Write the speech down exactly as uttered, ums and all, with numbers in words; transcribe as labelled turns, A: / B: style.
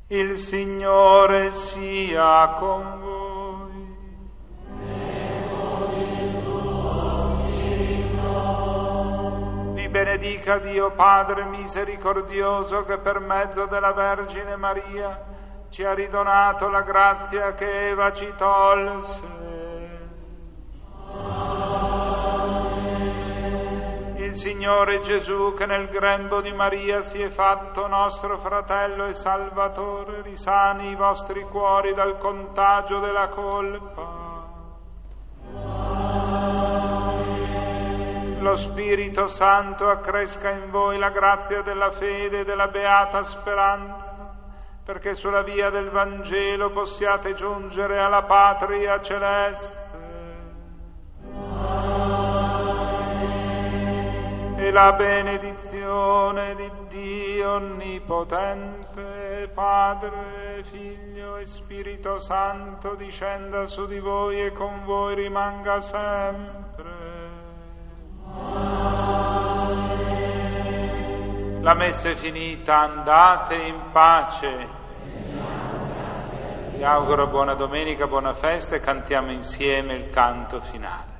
A: Il Signore sia con voi. Vi benedica Dio Padre misericordioso, che per mezzo della Vergine Maria ci ha ridonato la grazia che Eva ci tolse. Il Signore Gesù, che nel grembo di Maria si è fatto nostro fratello e Salvatore, risani i vostri cuori dal contagio della colpa. Lo Spirito Santo accresca in voi la grazia della fede e della beata speranza, perché sulla via del Vangelo possiate giungere alla patria celeste. E la benedizione di Dio Onnipotente, Padre, Figlio e Spirito Santo, discenda su di voi e con voi rimanga sempre. La messa è finita, andate in pace. Vi auguro buona domenica, buona festa e cantiamo insieme il canto finale.